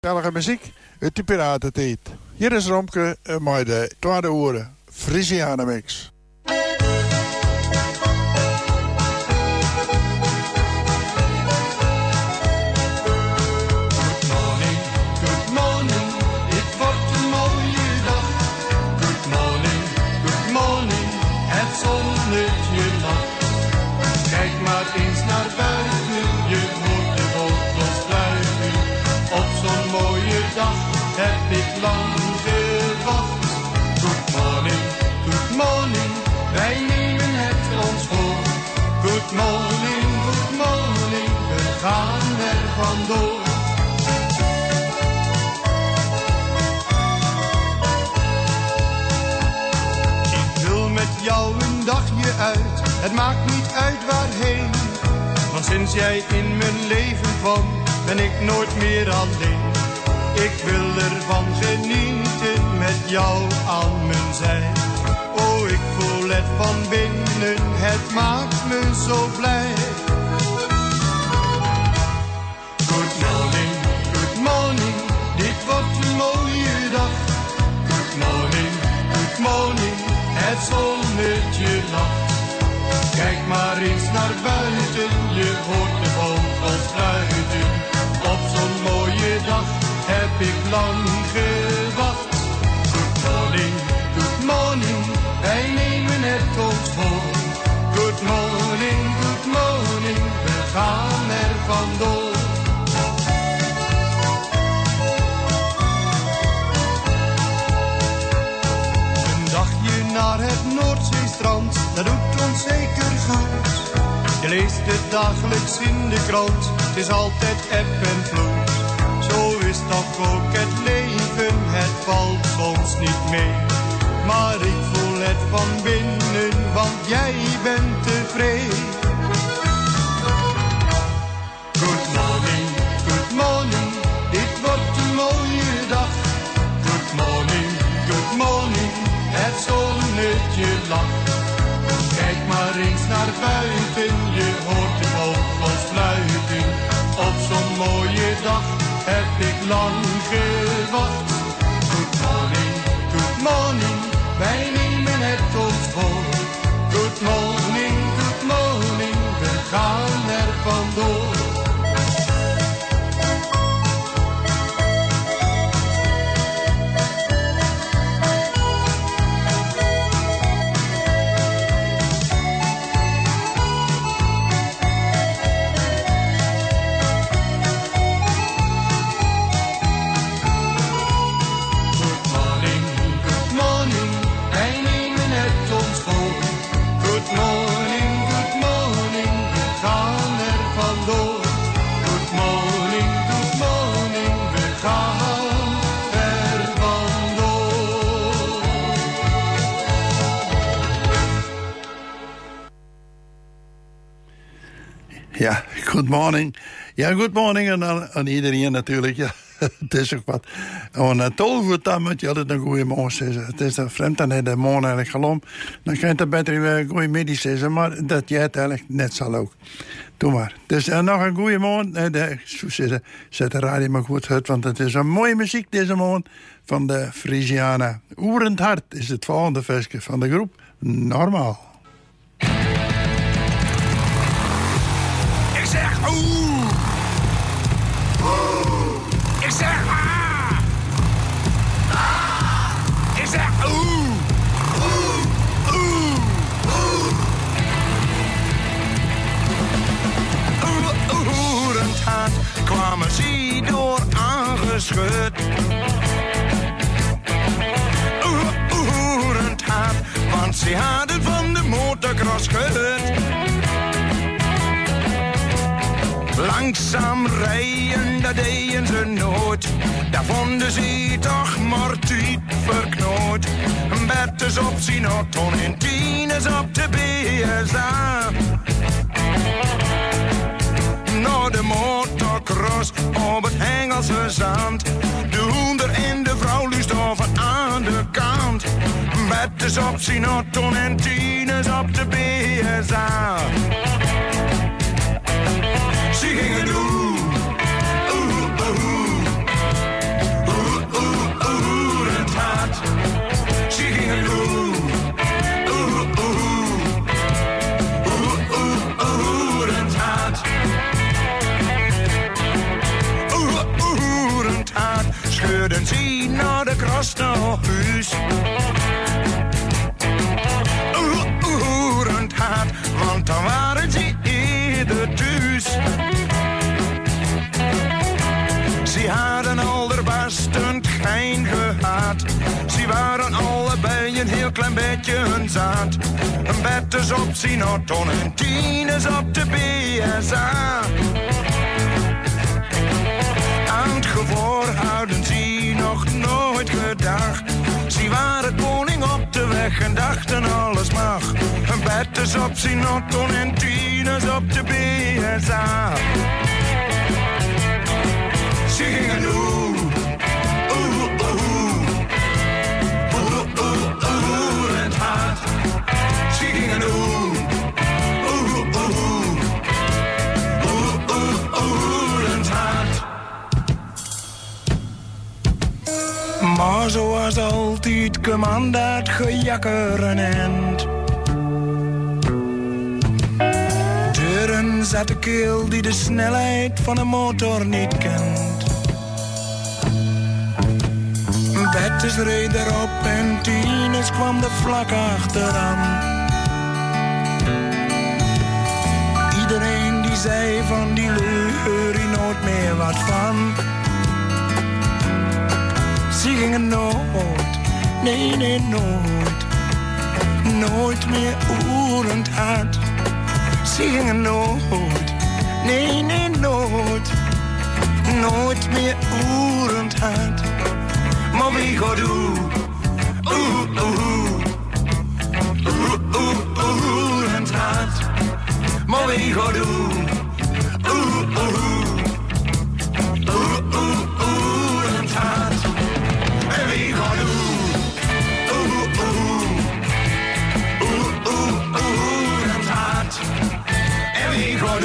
Gezellige muziek uit de piratentijd. Hier is Romke met de tweede oren Frisiana mix. Heb ik lang gewacht. Good morning, wij nemen het ons voor. Good morning, we gaan er vandoor. Ik wil met jou een dagje uit, het maakt niet uit waarheen. Want sinds jij in mijn leven kwam, ben ik nooit meer alleen. Ik wil ervan genieten met jou aan mijn zij. Oh, ik voel het van binnen, het maakt me zo blij. Good morning, dit wordt een mooie dag. Good morning, het zonnetje lacht. Kijk maar eens naar buiten, je hoort de vogels fluiten. Op zo'n mooie dag heb ik lang gewacht. Good morning, wij nemen het ons voor. Good morning, we gaan er vandoor. Een dagje naar het Noordzeestrand, dat doet ons zeker goed. Je leest het dagelijks in de krant, het is altijd eb en vloed. Zo is toch ook het leven, het valt soms niet mee. Maar ik voel het van binnen, want jij bent tevreden. Good morning, dit wordt een mooie dag. Good morning, het zonnetje lacht. Kijk maar eens naar buiten, je hoort de vogels fluiten. Op zo'n mooie dag heb ik lang gewacht. Good morning, wij nemen het ons voor. Good morning, we gaan er vandoor. Ja, good morning. Ja, good morning aan iedereen natuurlijk. Ja, het is ook wat. En 12 uur dan moet je altijd een goede morgen zeggen. Het is vreemd dan de morgen eigenlijk gelom. Dan kan je het beter een goede middag zeggen. Maar dat jij het eigenlijk net zal ook. Doe maar. Dus nog een goede morgen. Zet de radio maar goed uit. Want het is een mooie muziek deze morgen. Van de Frisiana. Oerend hart is het volgende versje van de groep. Normaal. Oeh. Ik zeg ah. Ik zeg oeh. Oerend hard kwamen ze door aangeschud. Oerend hard, want ze hadden van de motocross gehut. Langzaam rijden, dat deden ze nooit. Daar vonden ze toch mortiet verknoot. Bertus op zijn auto en Tines op de BSA. Naar de motocross op het Engelse zand. De hoender en de vrouw luistoven aan de kant. Bertus op zijn auto en Tines op de BSA. Ze gingen doen, hadden allerbest een gein gehad. Ze waren allebei een heel klein beetje hun zaad. Een bed is op Sinaton en 10 is op de BSA. Aan het gevoor hadden ze nog nooit gedacht. Ze waren koning op de weg en dachten alles mag. Een bed is op Sinaton en 10 is op de BSA. Ze gingen en hard. Ze gingen en hard. Maar zoals altijd kwam dat gejakker een eind. Deuren zat de keel die de snelheid van een motor niet kent. Bettes reed erop en Tines kwam er vlak achteraan. Iedereen die zei van die lui hoor je nooit meer wat van. Ze gingen nooit, nee nooit, nooit meer oerend hard. Ze gingen nooit, nee nooit, nooit meer oerend hard. Maar wie gaat en het hart. Maar wie gaat en het hart. En wie gaat en het hart. En wie gaat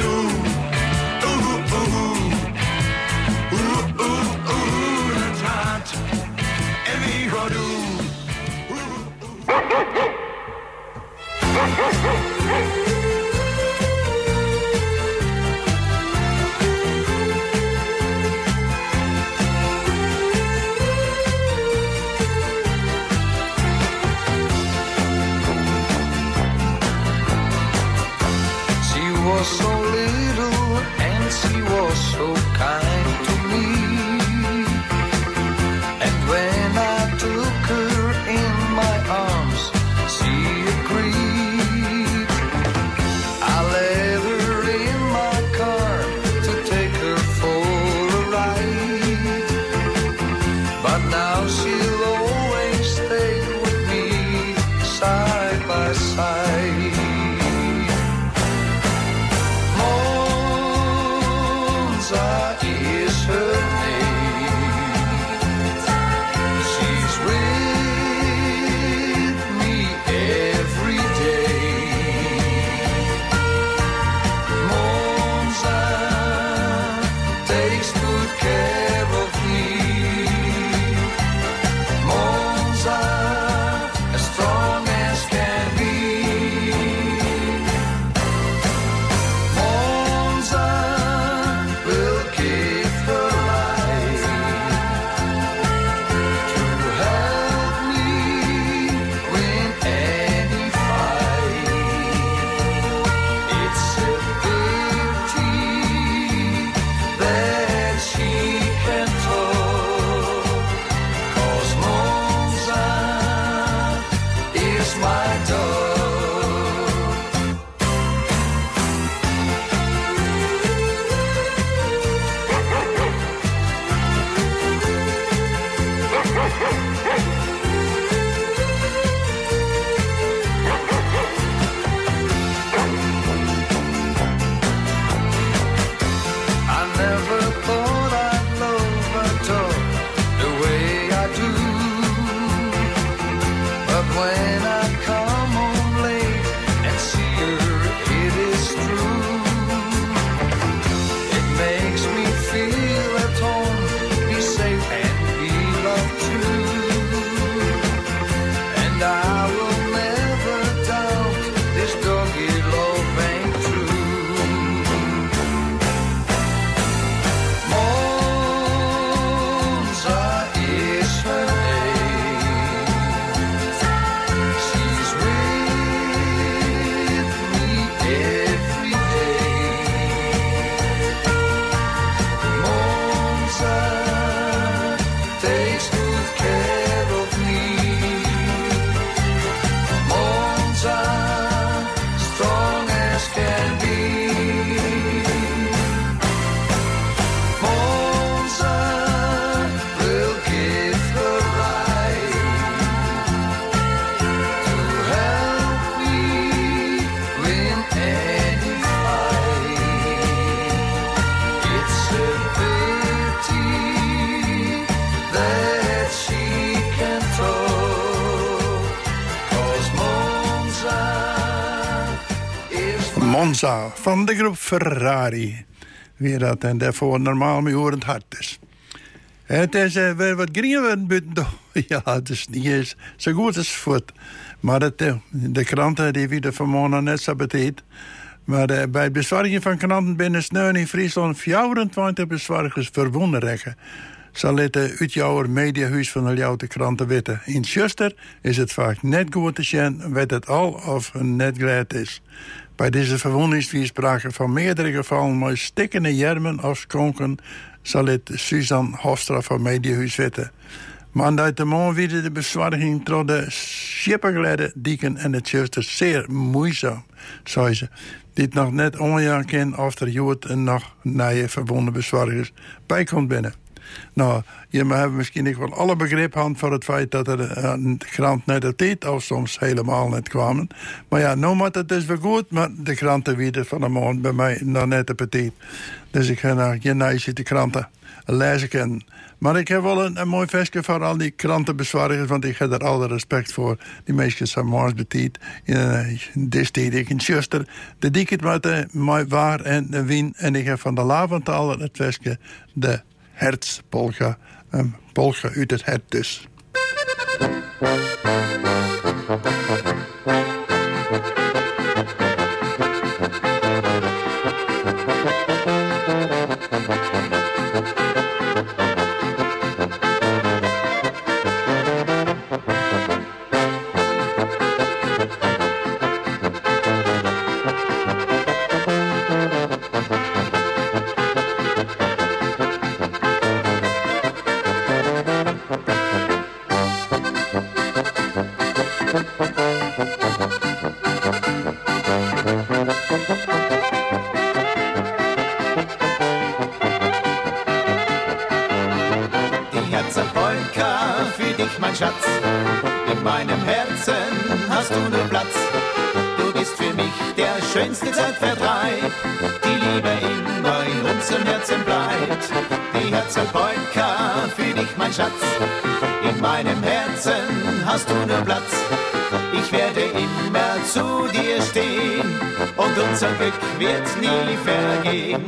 Monza van de groep Ferrari. Wie dat en daarvoor normaal mee horend hard is. Het is weer wat grieven buiten. Ja, het is niet eens zo goed als voet. Maar de kranten die weer vanmorgen net zo betiet. Maar bij het bezorgen van kranten binnen Sneun in Friesland 24 bezorgers verwonden rekken. Zal het uit jouw mediahuis van de Ljouwte kranten weten. In Schuster is het vaak net goed te zien, weet het al of het net graad is. Bij deze verwonding is sprake van meerdere gevallen met stikkende jermen of skonken, zal het Suzanne Hofstra van mediahuis weten. Maar uit de morgen weer de bezorging door de schippergeleide dieken en het Schuster zeer moeizaam, zei ze. Die nog net onjaar ken of er jood en nog nieuwe verwonden bezorgers bij komt binnen. Nou, je hebt misschien wel alle begrip aan voor het feit dat er de krant net op tijd of soms helemaal net kwamen. Maar ja, nou moet het dus weer goed, maar de kranten weer van de morgen bij mij nog net op tijd. Dus ik ga naar je de kranten lezen kennen. Maar ik heb wel een mooi vestje voor al die krantenbezorgers, want ik heb er alle respect voor. Die meisjes zijn morgens betiet. Dit deed ik in Schuster. De dieket met waar en de wien. En ik heb van de Laventhal het vestje de Hertspolka. Een polka uit het hert dus. Schönste Zeitvertreib, die Liebe immer in unserem Herzen bleibt. Die Herzl-Polka für dich, mein Schatz, in meinem Herzen hast du nur Platz. Ich werde immer zu dir stehen und unser Glück wird nie vergehen.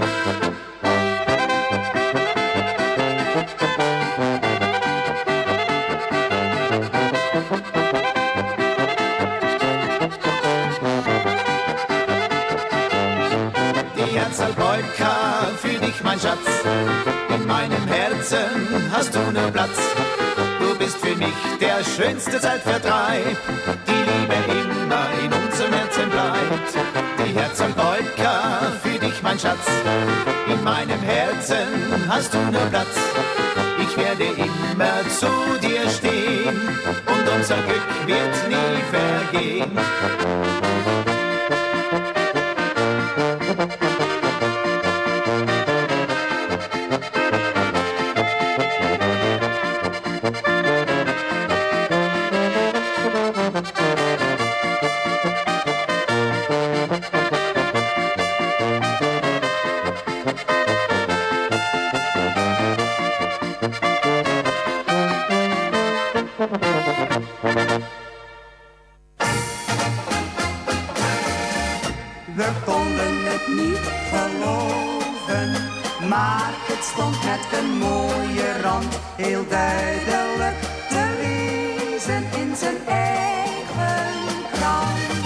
Polka für dich, mein Schatz, in meinem Herzen hast du nur Platz. Du bist für mich der schönste Zeitvertreib, die Liebe immer in unserem Herzen bleibt. Die Herzl-Polka für dich, mein Schatz, in meinem Herzen hast du nur Platz. Ich werde immer zu dir stehen und unser Glück wird nie vergehen. Heel duidelijk te lezen in zijn eigen krant.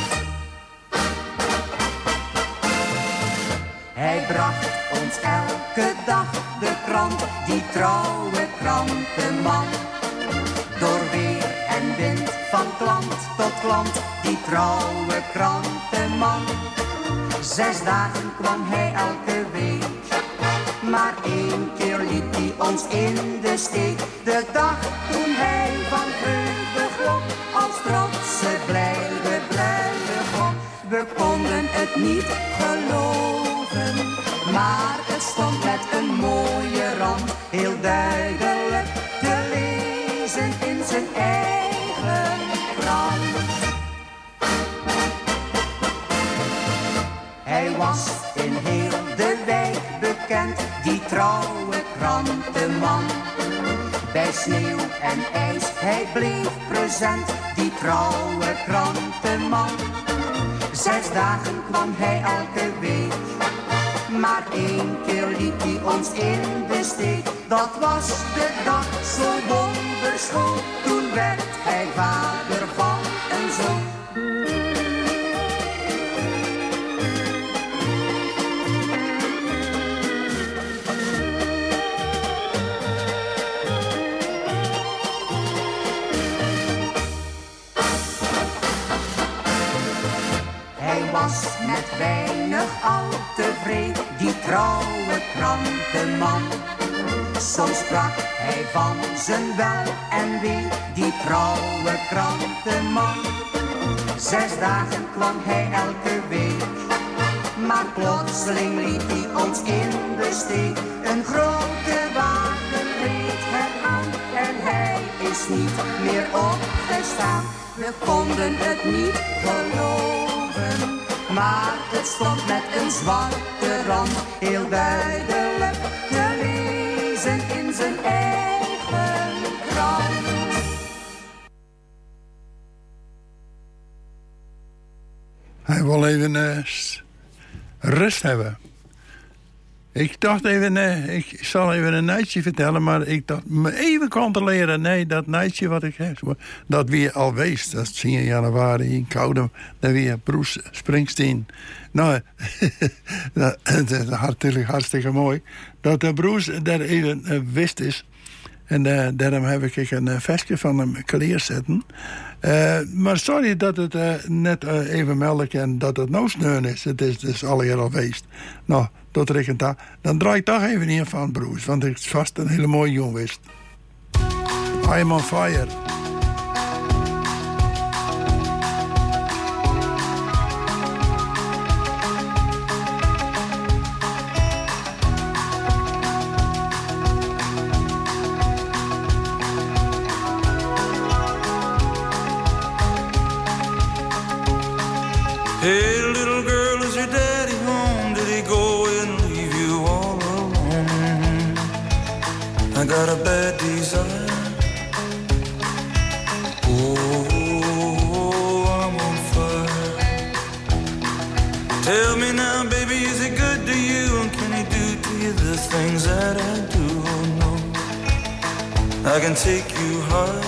Hij bracht ons elke dag de krant, die trouwe krantenman. Door weer en wind van klant tot klant, die trouwe krantenman. 6 dagen kwam hij elke week, maar 1 keer liet hij ons in de steek. De dag toen hij van vreugde glom, als trotse blijde bruidegom. We konden het niet geloven, maar het stond met een mooie rand. Heel duidelijk te lezen in zijn eigen krant. Hij was in heel de wijk bekend, die trouwe krantenman. Bij sneeuw en ijs, hij bleef present, die trouwe krantenman. 6 dagen kwam hij elke week. Maar 1 keer liet hij ons in de steek. Dat was de dag zo wonderschoon. Toen werd hij vader van een zoon. Hij was met weinig al tevreden, die trouwe krantenman. Soms sprak hij van zijn wel en wee, die trouwe krantenman. 6 dagen kwam hij elke week, maar plotseling liet hij ons in de steek. Een grote wagen reed hem aan en hij is niet meer opgestaan. We konden het niet geloven, maar het stond met een zwarte rand heel duidelijk te lezen in zijn eigen krant. Hij wil even rust hebben. Ik dacht even, ik zal even een nightje vertellen, maar ik dacht me even controleren. Nee, dat nightje wat ik heb, dat weer al wees. Dat is 10 januari in Koude, dat weer Bruce Springsteen. Nou, dat is hartstikke mooi. Dat Bruce daar even wist is. En daarom heb ik een versje van hem kleerzetten. Maar sorry dat het net even melden kan dat het nou sneun is. Het is dus al hier al geweest. Nou, tot rekent dat. Dan draai ik toch even in van Bruce. Want het is vast een hele mooie jong wist. I'm on fire. Hey, little girl, is your daddy home? Did he go and leave you all alone? I got a bad desire. Oh, I'm on fire. Tell me now, baby, is he good to you? And can he do to you the things that I do? Oh, no, I can take you high.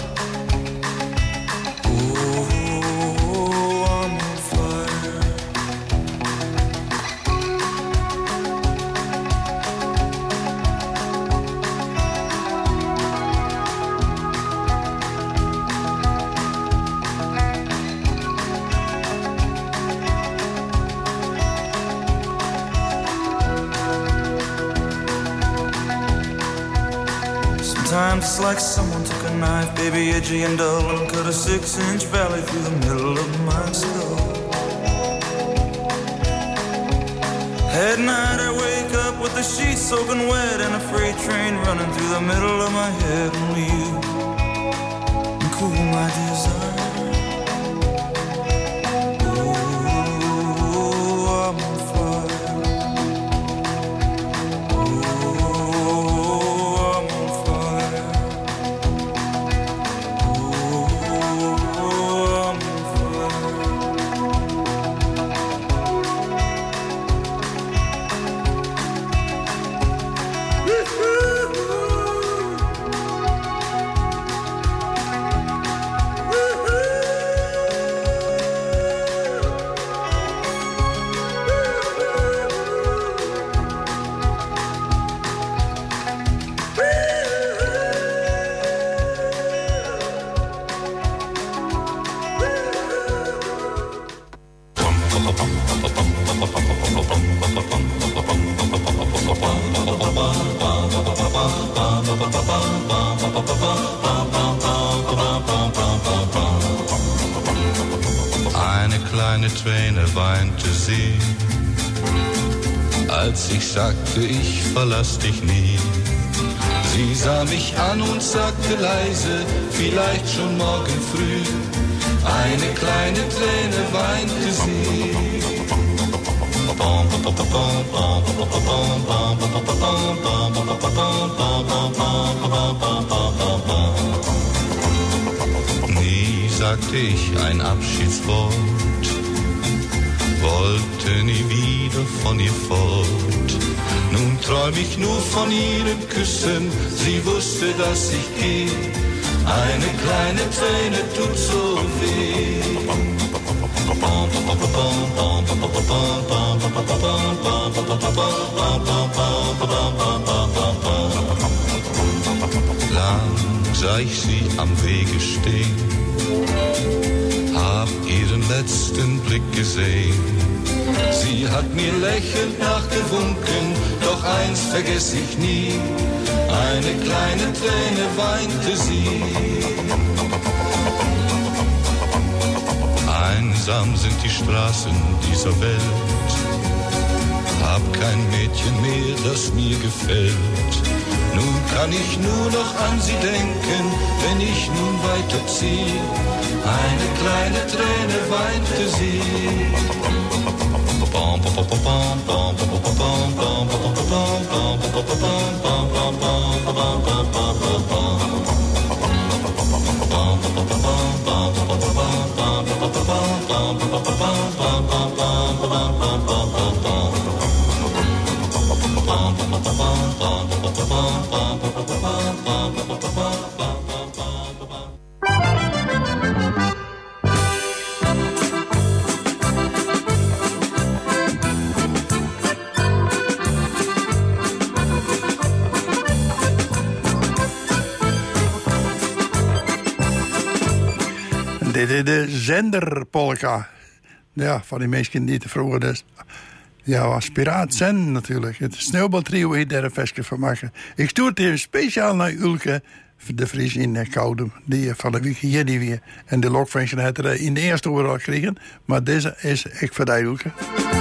Sometimes it's like someone took a knife, baby, edgy and dull, and cut a 6-inch valley through the middle of my skull. At night I wake up with the sheets soaking wet and a freight train running through the middle of my head. Only you can cool my desire. Eine kleine Träne weinte sie, als ich sagte, ich verlass dich nie. Sie sah mich an und sagte leise, vielleicht schon morgen früh. Eine kleine Träne weinte sie. Nie sagte ich ein Abschiedswort, wollte nie wieder von ihr fort. Nun träum ich nur von ihren Küssen, sie wusste, dass ich gehe. Eine kleine Träne tut so weh. Lang sah ich sie am Wege stehen, hab ihren letzten Blick gesehen. Sie hat mir lächelnd nachgewunken, doch eins vergess ich nie, eine kleine Träne weinte sie. Einsam sind die Straßen dieser Welt, hab kein Mädchen mehr, das mir gefällt. Nun kann ich nur noch an sie denken, wenn ich nun weiterziehe. Eine kleine Träne weinte sie. Dit is de zenderpolka. Ja, van die mensen die te vroeger dus. Ja, was Piraat Zen natuurlijk. Het sneeuwbaltrio hier daar een festje van maken. Ik stuur het even speciaal naar Ulke de Vries in Koudem. Die van de week hier die weer. En de lokfunctie had er in de eerste oorlog gekregen. Maar deze is ik voor die Ulke.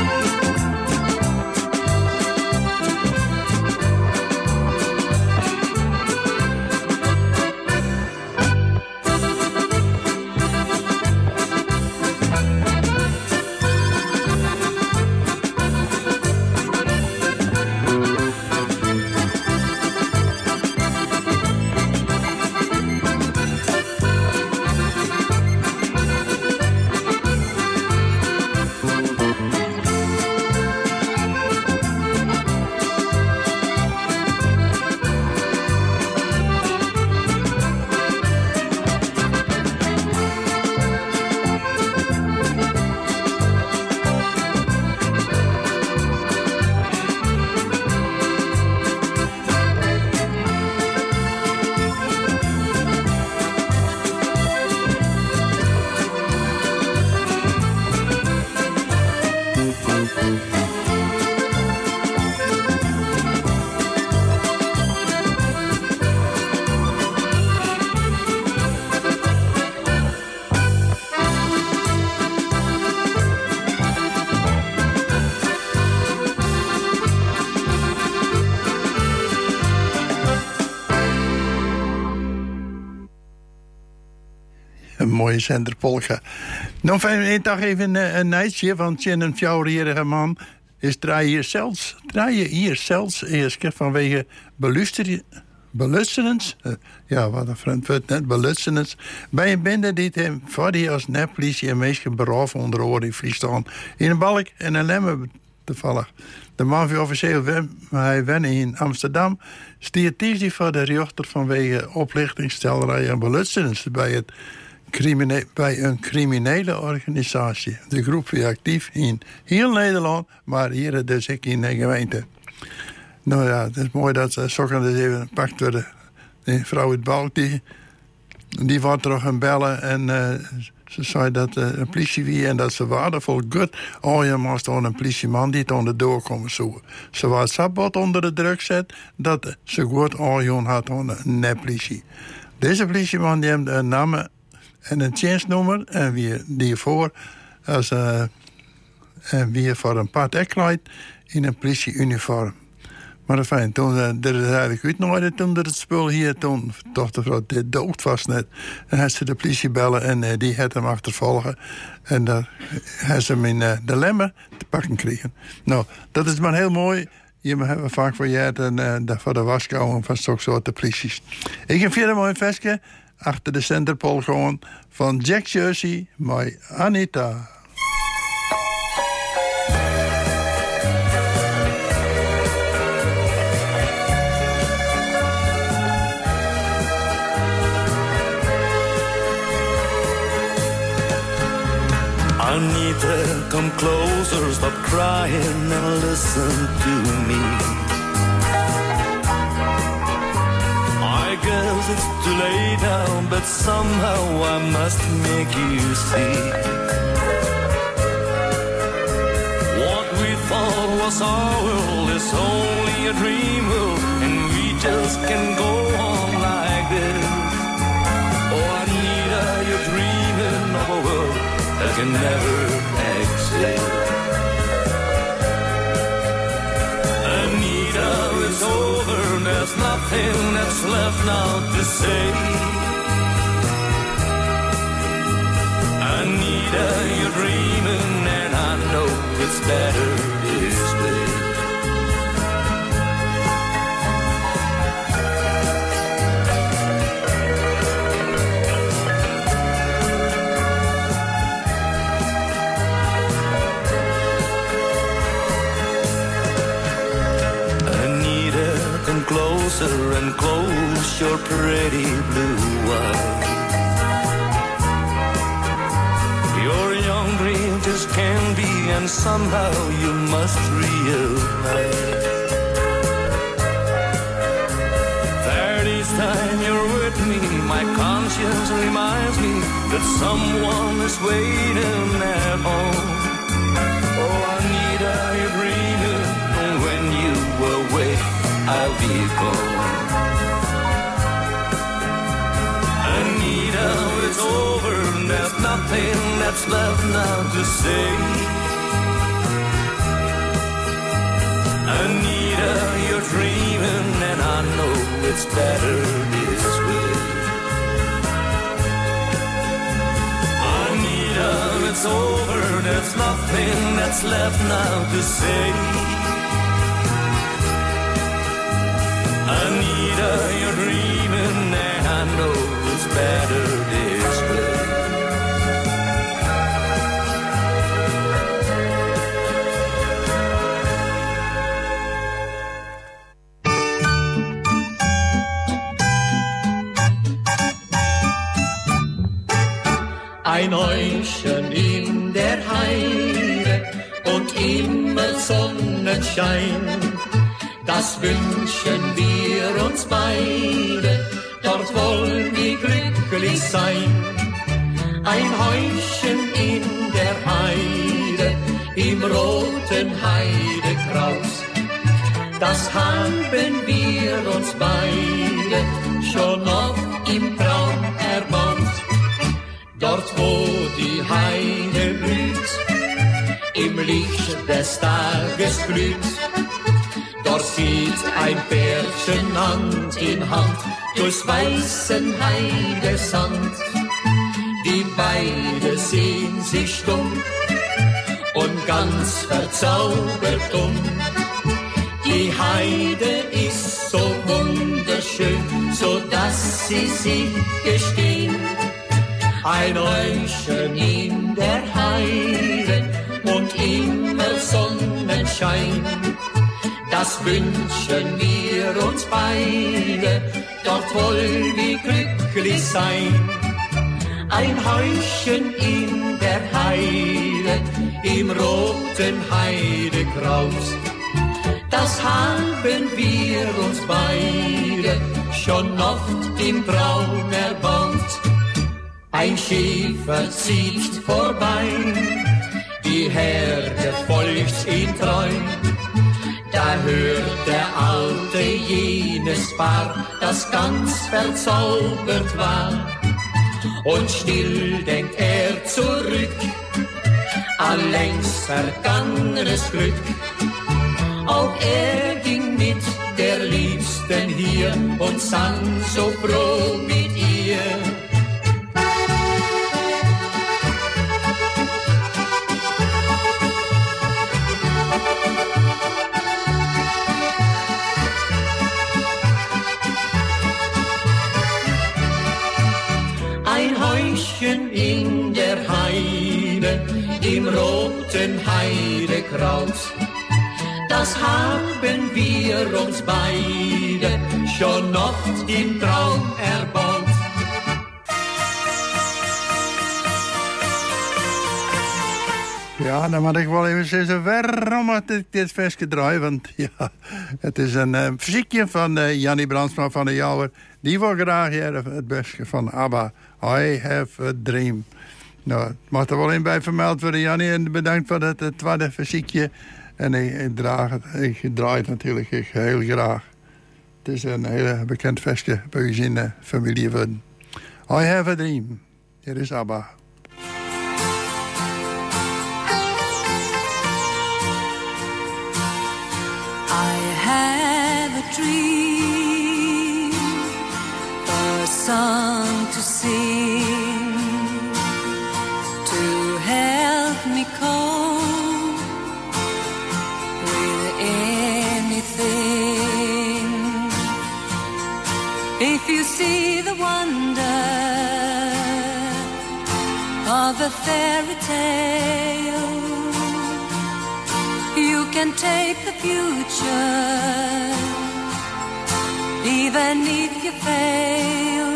Een mooie zenderpolka. Nou, één dag even een nijtje, want een 4-jarige man is draaien hier zelfs eerst vanwege belutsenens. Ja, wat een vreemd woord net, belutsenens. Bij een bende die hem voor die als neppolitie en meisje beroven onder oren in Friesland. In een balk en een lemmer toevallig. De man van officieel hij wennen in Amsterdam stiert die voor de rechter vanwege oplichtingstellerij en belutsenens bij een criminele organisatie. De groep is actief in heel Nederland, maar hier dus ik in de gemeente. Nou ja, het is mooi dat ze zochten dus even gepakt worden. Die vrouw uit Balk, die wordt terug gaan bellen en ze zei dat een politie wie en dat ze waardevol goed. Oh, je moest dan een politieman die het onder de deur komen zoeken. Ze was sabot onder de druk zet dat ze goed oorjoen had onder een neppolitie. Deze politieman die heeft een naam en een dienstnummer en wie die voor als en wie voor een part ekleidt in een politieuniform. Maar fijn, toen er is eigenlijk uitnooide toen er het spul hier, toen dacht de vrouw, dit dood was net. En hij ze de politie bellen en die had hem achtervolgen. En dan hij ze hem in de lemmer te pakken kregen. Nou, dat is maar heel mooi. Je hebben vaak voor je en voor de waskouwen van zo'n soort polities. Ik heb verder mooi vestje achter de centerpol gewoon van Jack Jersey, my Anita. Anita, come closer, stop crying and listen to me. I guess it's too late now, but somehow I must make you see. What we thought was our world is only a dream world, and we just can't go on like this. Oh, Anita, you're dreaming of a world that can never exist. Anita, it's over, there's nothing that's left now to say. Anita, you're dreaming, and I know it's better this way. Closer and close your pretty blue eyes. Your young dream just can't be, and somehow you must realize that each time you're with me, my conscience reminds me that someone is waiting at home. Oh, Anita, you're dreaming, and when you awake, I'll be gone. Anita, it's over, there's nothing that's left now to say. Anita, you're dreaming, and I know it's better this way. Anita, it's over, there's nothing that's left now to say. Anita, you're dreaming, and I know it's better this way. Ein Äugchen in der Heide und immer Sonnenschein. Das wünschen wir uns beide, dort wollen wir glücklich sein. Ein Häuschen in der Heide, im roten Heidekraus. Das haben wir uns beide schon oft im Traum erbaut. Dort wo die Heide blüht, im Licht des Tages glüht. Dort sieht ein Pärchen Hand in Hand durchs weißen Heidesand. Die beide sehen sich stumm und ganz verzaubert um. Die Heide ist so wunderschön, so dass sie sich gestehen. Ein Äugchen in der Heide und immer Sonnenschein. Das wünschen wir uns beide, dort wollen wir glücklich sein. Ein Häuschen in der Heide, im roten Heidekraus. Das haben wir uns beide schon oft im Traum erbaut. Ein Schäfer zieht vorbei, die Herde folgt ihm treu. Da hört der Alte jenes Paar, das ganz verzaubert war. Und still denkt er zurück, an längst vergangenes Glück. Auch er ging mit der Liebsten hier und sang so froh mit ihr. In der Heide, im roten Heidekraus. Das haben wir uns beide schon oft im Traum erbaut. Ja, dan moet ik wel even zeggen waarom had ik dit versje draai. Want ja, het is een verziekje van Jannie Brandsma van de Jouwer. Die wil graag hier het beste van ABBA. I have a dream. Nou, het mag er wel in bij vermeld worden, Jannie. En bedankt voor het tweede verziekje. En ik draai het natuurlijk heel graag. Het is een hele bekend versje bij u in de familie worden. I have a dream. Hier is ABBA. Dream, a song to sing, to help me cope with anything. If you see the wonder of a fairy tale, you can take the future even if you fail.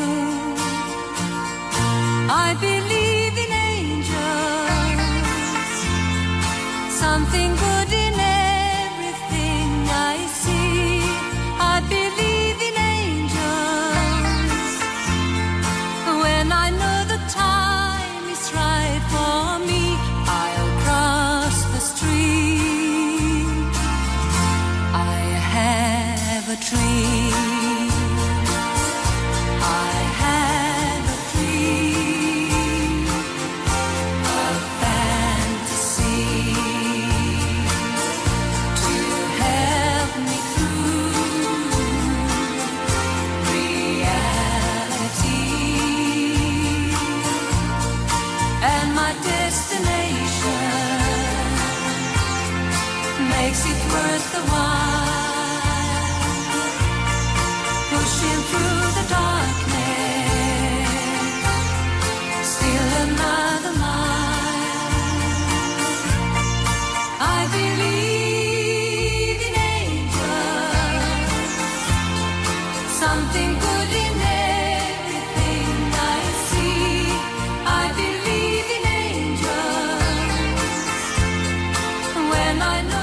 I believe in angels, something good in everything I see. I believe in angels, when I know the time is right for me, I'll cross the street. I have a dream. Makes it worth the while, pushing through the darkness, still another mile. I believe in angels, something good in everything I see. I believe in angels, when I know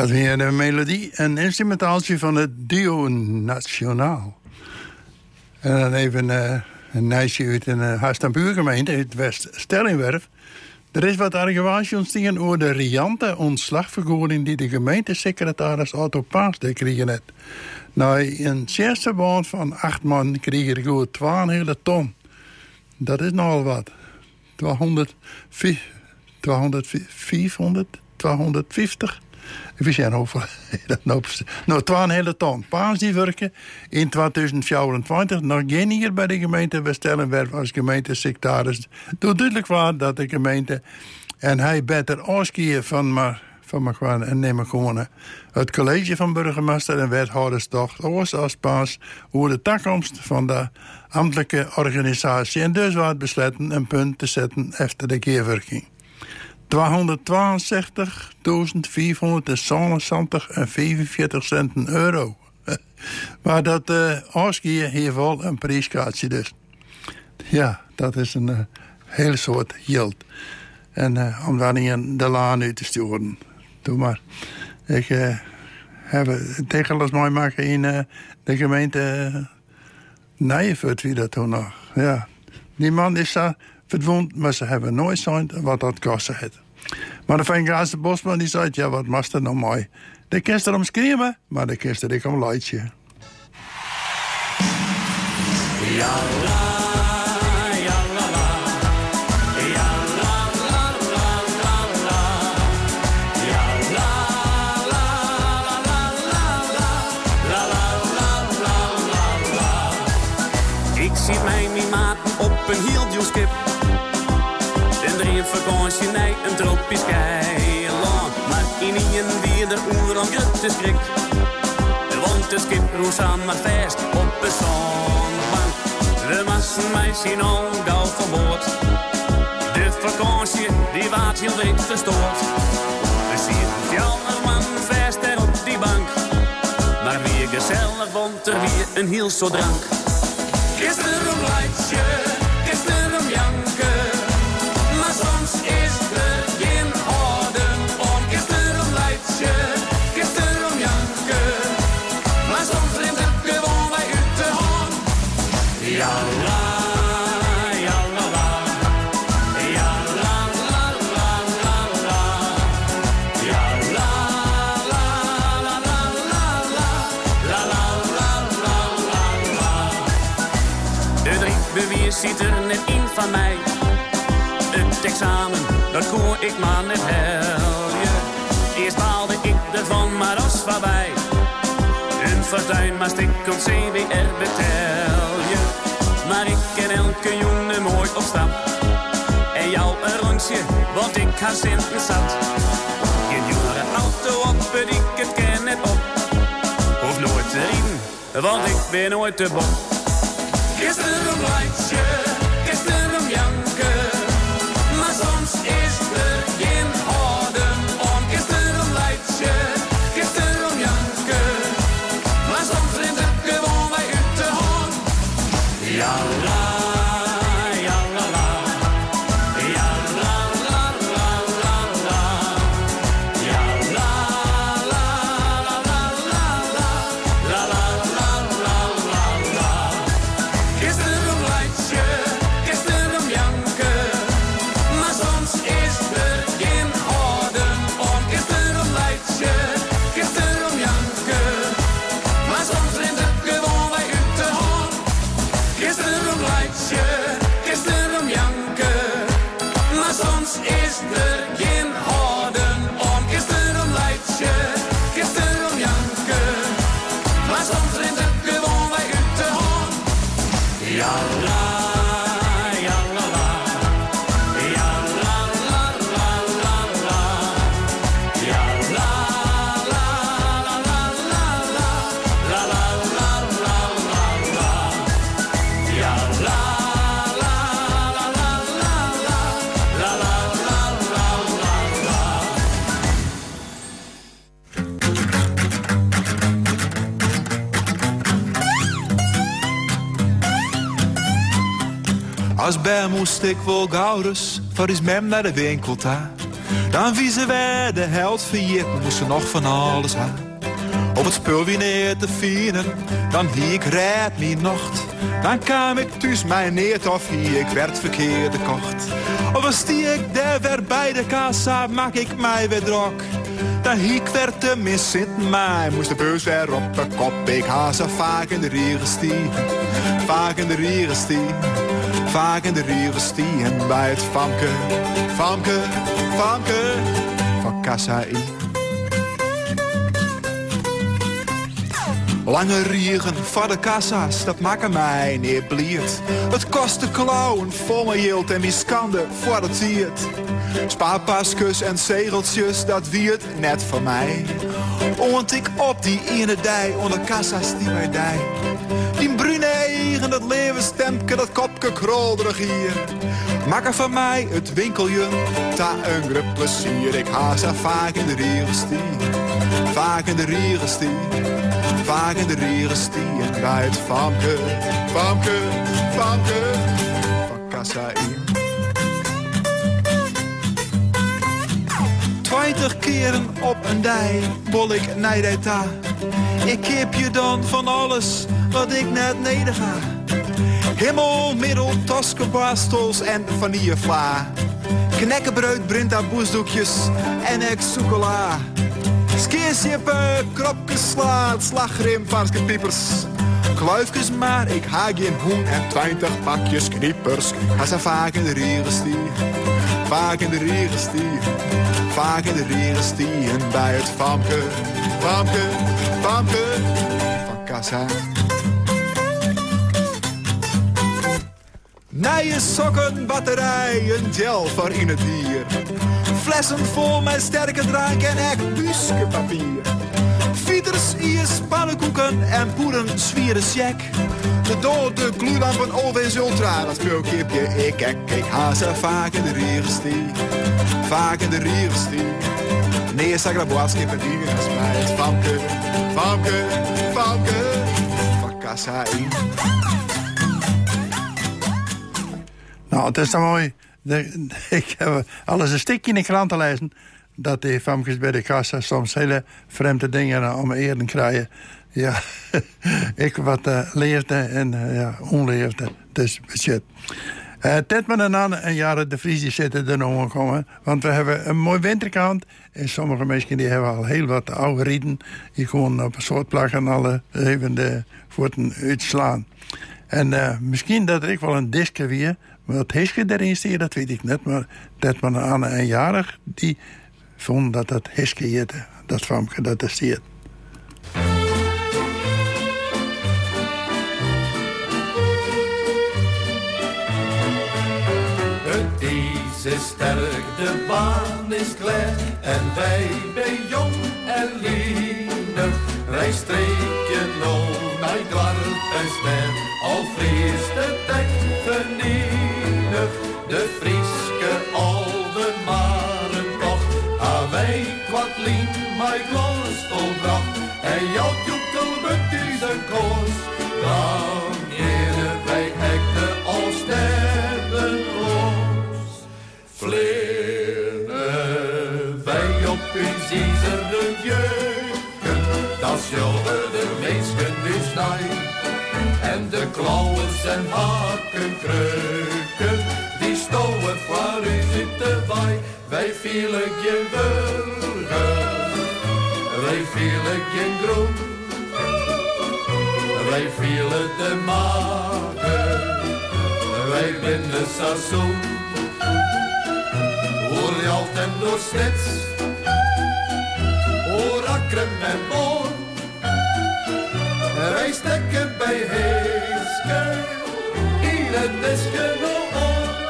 Dat is weer een melodie, een instrumentaaltje van het Duo Nationaal. En dan even een meisje uit een Haarlemmerbuurgemeente, uit West-Stellingwerf. Er is wat argwantie ontstaan over de riante ontslagvergoeding die de gemeentesecretaris Otto Paas gekregen heeft. Nou, een eerste baan van 8 man kreeg er gewoon 2,5 ton. Dat is nogal wat. 250. Ik weet niet hoeveel dat nou 2,5 ton. Paas die werken in 2024 nog geen hier bij de gemeente West-Stellingwerf als gemeentesecretaris. Doet duidelijk waar dat de gemeente en hij beter afskiën van me gewoon en nemen gewoon het college van burgemeester en wethouders toch als Paas over de toekomst van de ambtelijke organisatie en dus wat besluiten een punt te zetten efter de keerwerking. 262.477,45 euro. Maar dat afskiën heeft wel een prijskaartje dus. Ja, dat is een hele soort geld. En om daar niet in de laan uit te sturen. Doe maar. Ik heb het tegenlas mooi maken in de gemeente Nijenvoort, wie dat toen nog. Ja. Die man is daar verdwond, maar ze hebben nooit gezien wat dat kostte het. Maar de Veengraafse Bosman die zei, ja, wat was dat nou mooi. De kist erom schreeuwen, maar de kist er om luidje. Ja, la, ja, la, la. Ja, la, la, la, la, la. Ja, la, la, la, la, la. La, la, la, la, la, la. Ik zie mij niet maten op een hieltjoeskip. En er in vakantie, nee, een tropisch eiland. Maar in een weer de oer aan grote schrik. Want de skip roest aan maar vast op de zandbank. We massen mij zien al gauw van boord. De vakantie, die waard heel dik verstoord. We zien fjouwer man vast er op die bank. Maar weer gezellig, want er weer een heel soort drank. Is er een leidje, is er een janken. Maar soms is er geen orden om. Is er een leidje, is er een janken. Maar soms neemt het gewoon bij u te hand. Ja, la, ja, la, la. Ja, la, la, la, la, la. Ja, la, la, la, la, la, la. La, la, la, la, la, la. De drinkbewijs ziet er net in van mij. Het examen, dat kon ik maar net helden. Eerst haalde ik ervan, maar als voorbij. Een fortuin, maar stik op CWR betel je. Maar ik ken elke jongen mooi op stap. En jou een rondje, want ik had centen zat. Je jongere auto op, en ik het ken net op. Hoef nooit te rieden, want ik ben nooit te bot. Is er een leidje, is er een janken. Maar soms is er geen orden om. Is er een leidje, is er een janken. Maar soms neemt het gewoon bij u te hand. Ja, la, ja, la, la. Ja, la, la, la, la, la. Ja, la, la, la, la, la, la. La, la, la, la, la, la. Is er een leidje, is er een janken. Maar soms is er geen orden om. Is er een leidje, is er een janken. Maar soms neemt het gewoon bij u te hand. Is er een leidje, is er een janken. Maar soms is er geen orden om. Is er een leidje, is er een janken. Maar soms neemt het gewoon bij u te hand. Ja, la, ja, la, la. Ja, la, la, la, la, la. Ja, la, la, la, la, la, la. La, la, la, la, la, la. Ja, la, la, la, la, la, la. La, la, la, la, la, la. Als bij moest ik wel gauw dus, voor is mem naar de winkel ta. Dan wiezen wij de held failliet, we moesten nog van alles aan. Op het spul wie neer te vieren, dan hie ik red me nocht. Dan kwam ik thuis mij neer of hie ik werd verkeerde kocht. Of dan stie ik daar weer bij de kassa, maak ik mij weer drok. Dan hie ik werd te mis zitten, mij moest de beurs weer op de kop. Ik ha zo vaak in de rieren stien, vaak in de rieren stien. Vaak in de rieren stien bij het famke, famke, famke van kassa in. Lange rieren voor de kassa's, dat maken mij niet blierd. Het kost de klauwen vol mijn jild en die skande voor het ziet. Spaarpasjes en zegeltjes, dat wie het net voor mij. Want ik op die ene dij, onder kassa's die mij dij. Die brune eigen, dat levenstemke, dat kopje krolderig hier. Maak er van mij het winkelje, ta een grip plezier. Ik haas er vaak in de rieren stien, vaak in de rieren stien. Vaak in de rieren stien bij het famke, famke, famke van kassa in. 20 keren op een dij, bol ik nijdeta. Ik heb je dan van alles wat ik net neder ga. Himmel, middel, toskenbastels en vanillevla. Knekkenbreud, brinta, boesdoekjes en ex-chocola. Skeersjeppen, kropjes slaat, slagroom, varske piepers. Kluifjes maar, ik haak geen hoen en 20 pakjes kniepers. Ga ze vaak in de rieren stien, vaak in de rieren stien. Vaak in de rieren stien bij het famke, famke, famke van kassa. Nije sokken, batterijen, gel voor in het dier. Flessen vol met sterke drank en echt buskepapier. Fieters, iers, pannenkoeken en poeden, zwieren check. De dode gloeilampen always ultra, dat speelkipje ik haas er vaak in de rieren stien. Vaak in de rieren stien. Nee, sagraboaskip en dingen is bij het famke, famke, famke van kassa in. Nou, het is dan mooi. Ik heb alles een stukje in de krant te lezen. Dat die famkes bij de kassa soms hele vreemde dingen om eten krijgen. Ja, ik wat leerde en onleerde. Dus shit. Dit maar een jaar de Vries die zitten er nog komen. Want we hebben een mooi winterkant. En sommige mensen die hebben al heel wat oude rieden. Die gewoon op een soort plak en alle even de voeten uitslaan. En misschien dat ik wel een diske weer. Wat Hiske erin stier, dat weet ik net. Maar dat maar een eenjarig die vond dat dat Hiske heette. Dat famke dat is stier. Het is sterk, de baan is klaar. En wij bij jong en lienig. Wij streken al naar dwarp en ster. Al vrees de tijd vernietig. De Frieske alwe maar een tocht. Ah, wij kwartlien, mijn glas volbracht. En jouw joekelbut is een koos. Dan eren wij ekte als sterren roos. Vleerne wij op uw ziezere jeuken. Dat zullen de meesten nu snijden. En de klauwen zijn haken kreuken. Die stoven voor u zitten wij. Wij vielen geen burger. Wij vielen geen groen. Wij vielen de magen. Wij binnen seizoen. Hoor je altijd door snits. Hoor akkeren en boon. Wij stekken bij Hiske. In het deske nog.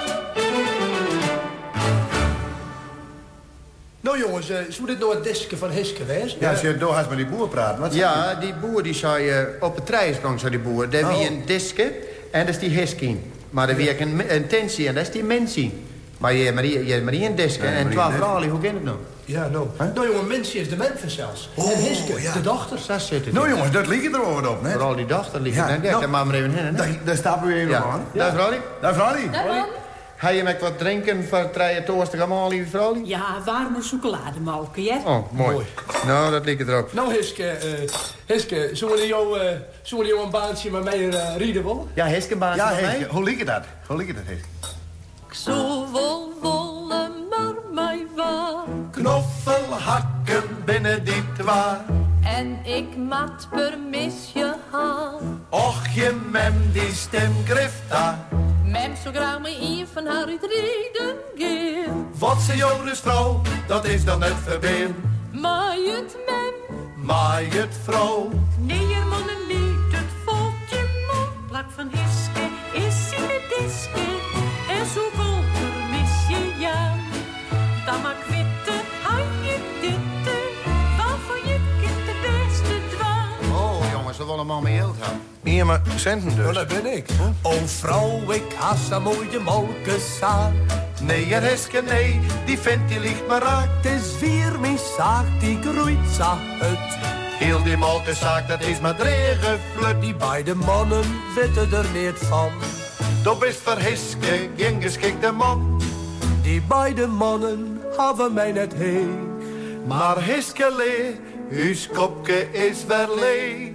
Nou jongens, zou dit nou het deske van Hiske wezen? Ja, als je doorgaat met die boer praten. Wat ja, die boer die zei op het treinsgang, zei die boer. Daar wie een deske en dat is die Hiske. Maar er wie een tensie en dat is die mensie. Maar je maar die een deske en 12 verhalen, hoe ken het nou? Ja, nou. Nou jongen, Mensie is de Memphis zelfs. En Hiske, ja. de dochter. Dat zit het. Nou jongens, dat liegt er over op, hè? Vooral die dochter ligt er. Ja, Daar maar even heen, hè? Daar stappen we even aan. Daar is Rolly. Daar is Rolly. Ga je met wat drinken voor het toostig allemaal, lieve vrouw? Ja, warme chocolademelk, hè? Oh, mooi. Nou, dat ligt erop. Nou, Hiske, zullen we jou een baantje met mij rieden willen? Ja, Hiske, een baantje met mij? Hoe liep dat? Hiske? Ik zo wollen maar mij waar. Knoffelhakken binnen die twa. En ik mat permissie gaan. Och, je mem die stem grift daar. Mem zo graag me even haar uit reden gaan. Wat ze jou dus vrouw, dat is dan net verbeen. Maar het mem. Maar het vrouw. Nee, je mannen niet, het volkje man. Plak van Hiske is in de diske. En zo vol permissie ja. Dan maak witte, hang je ditte. Waarvan je kind de beste dwaan. Oh, jongens, we willen maar mee geld gaan. Hier maar centen dus. Oh, dat ben ik. O vrouw, ik haast een mooie molkesa. Nee, Hiske, nee, die vent die ligt maar raak. Het is weer mijn zaak, die groeit zacht uit. Heel die molkenzaak, dat is maar drieënflut. Die beide mannen weten er niet van. Dat is voor Hiske geen geschikte man. Die beide mannen hebben mij net heen. Maar Hiske lee, uw kopje is weer leeg.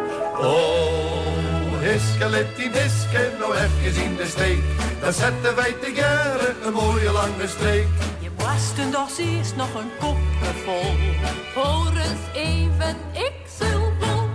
Oh, Hiske, let die Hiske nou even in de steek. Dan zetten wij tegen een mooie lange streek. Je was toen toch eerst nog een kopje vol. Hoor eens even, ik zul bol.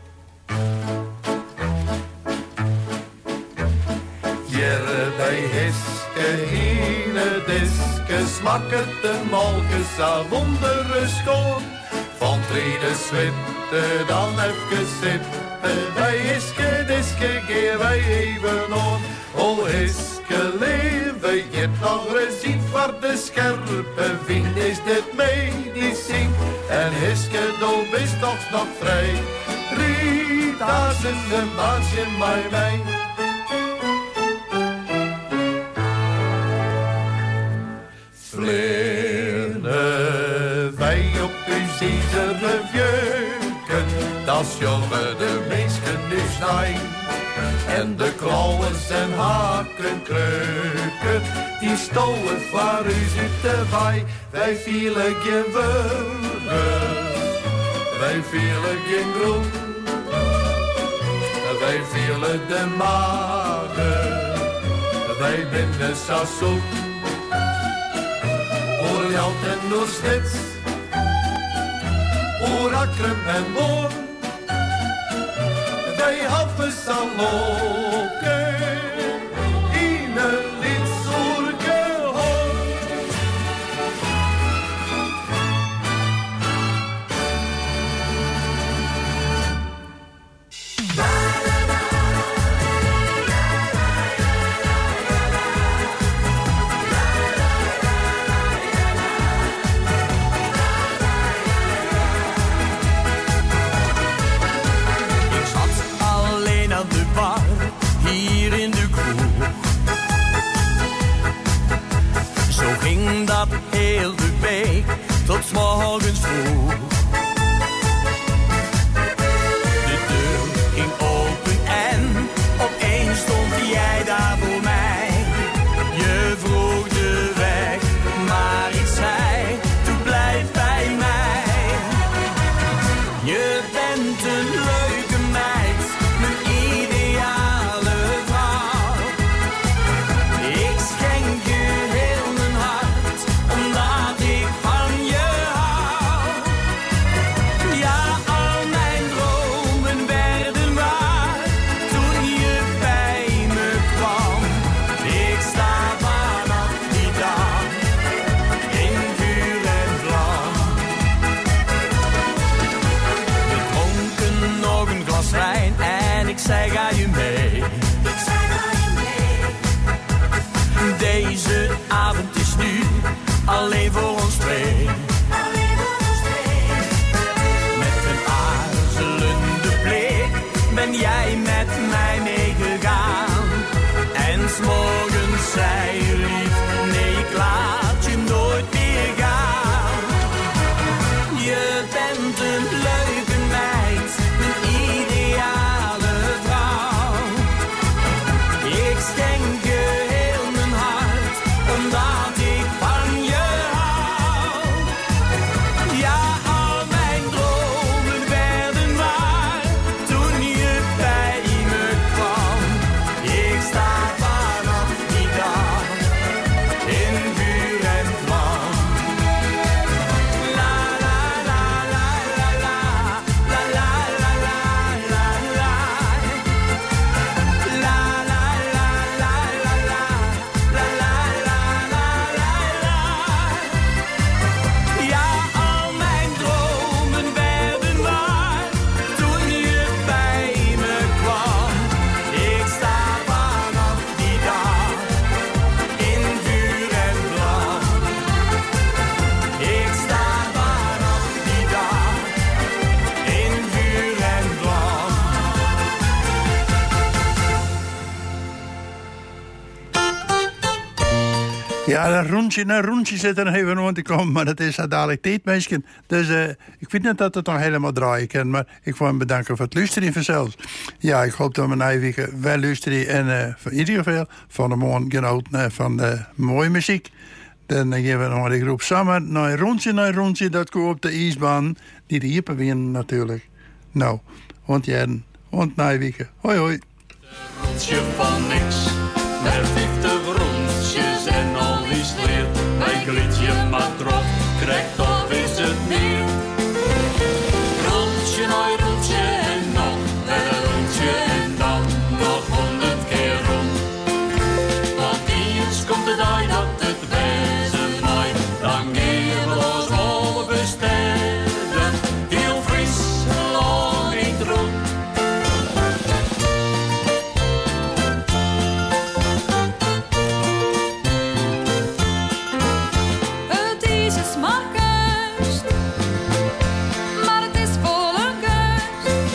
Jere bij Hiske, hine diske, smakken de molkesa wondere schoon. Van tweede zwitte, dan even zitten. Bij Hiske, diske, geven wij even on. O Hiske, leven je nog eens ziet voor de scherpe wind. Is dit medicijn? En Hiske, dood is toch nog vrij. Rita, zit een baasje bij mij. Vleerne wij op uw zizere vjeuken, dat jongen de meesten nu snij. En de klauwen en haken kreuken, die stolen voor u zitten wij. Wij vielen geen wurgen, wij vielen geen groen. Wij vielen de magen, wij binnen sassoen. Oer Jalt en Oer Snits, Oer Akrem en Moor. Wij hebben saloken in een liedsoer gehoord. Hier in de kroeg. Zo ging dat heel de week tot 's morgens vroeg. De deur ging open en opeens stond jij daar voor mij. Je vroeg de weg, maar ik zei, toen blijf bij mij. Je bent een leuke meid, mijn ideale vrouw. Ik schenk je heel mijn hart, omdat ik van je hou. Ja, een rondje zit er nog even aan te komen, maar dat is dadelijk tijd, meisje. Dus ik weet niet dat het nog helemaal draaien kan, maar ik wil hem bedanken voor het luisteren vanzelfs. Ja, ik hoop dat we na weken wel luisteren en in ieder geval van de morgen genoten van de mooie muziek. Dan gaan we nog de groep samen naar een rondje, dat komt op de ijsbaan, die de hiepen winnen natuurlijk. Nou, ontjaren, ontnijweken. Hoi hoi. Rondje van niks, met 50 rondjes en al die sleer. Mijn gliedje maar trop, krijgt of is het meer. Rondje en nog, en een rondje en dan nog 100 keer rond. Want eens komt de dag dat het wezen mij, dan gaan we ons vol besteden. Heel Friesland in het rond. Het is een smakkeus, maar het is volle keus.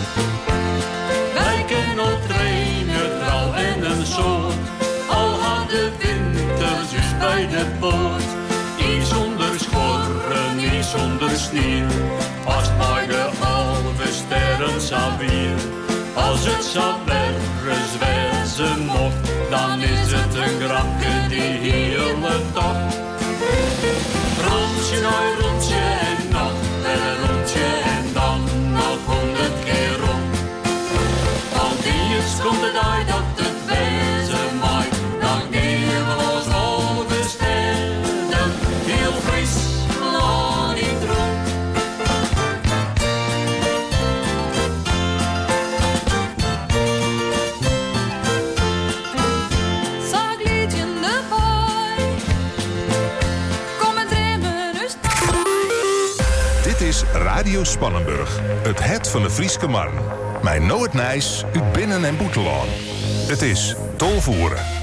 Wij kennen al trainen, vrouw en een zoon. Al had de winter juist bij de poort. Iets zonder schorren, iets zonder sneeuw. Als het morgen halve sterren zou weer. Als het zou bergen zwerzen mocht, dan is het een grapje die hele tocht. Rondje en nog, en een rondje en dan nog 100 keer rond. Want eens komt de dag dat het wezen maakt, dan gaan we ons vol besteden. Heel Friesland in het rond. Zag liedje de boy, kom en drimmen rust. Dit is Radio Spannenburg, het van de Frieske Marn. Mijn Noord Nijs, uit Binnen- en Boetelaan. Het is tolvoeren.